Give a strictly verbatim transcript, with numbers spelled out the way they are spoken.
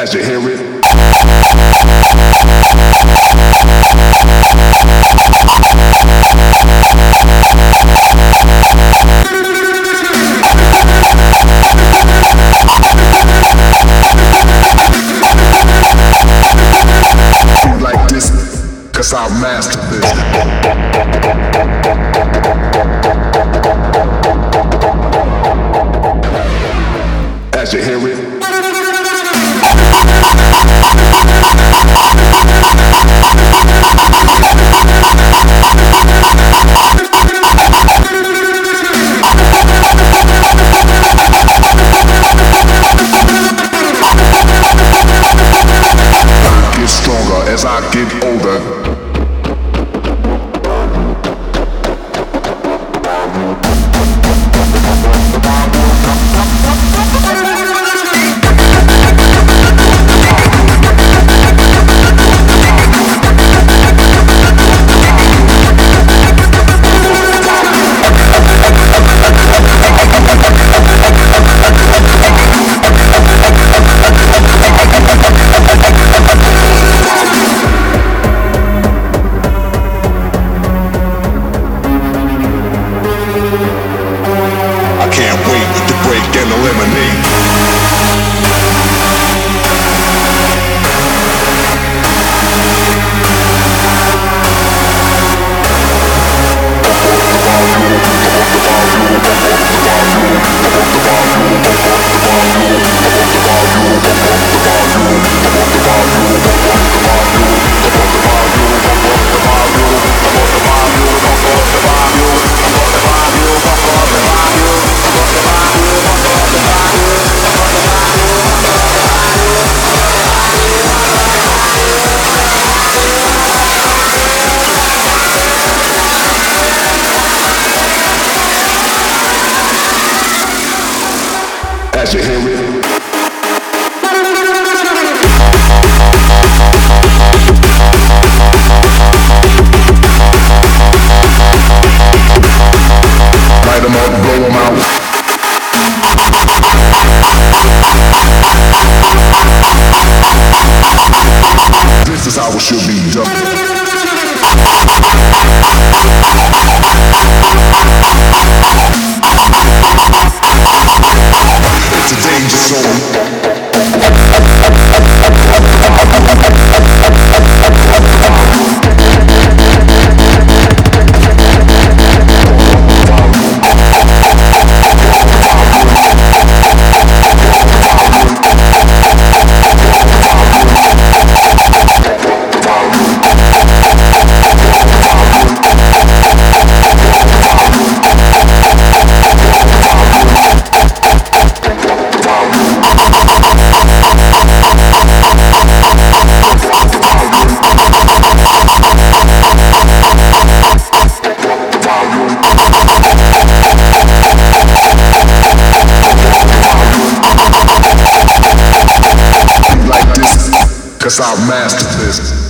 As you hear it, like this, cause I've mastered this. As you hear it, I get stronger as I get older. As you hear it, light them up, blow them out. This is how it should be done. It's a danger zone. Cause I've mastered this.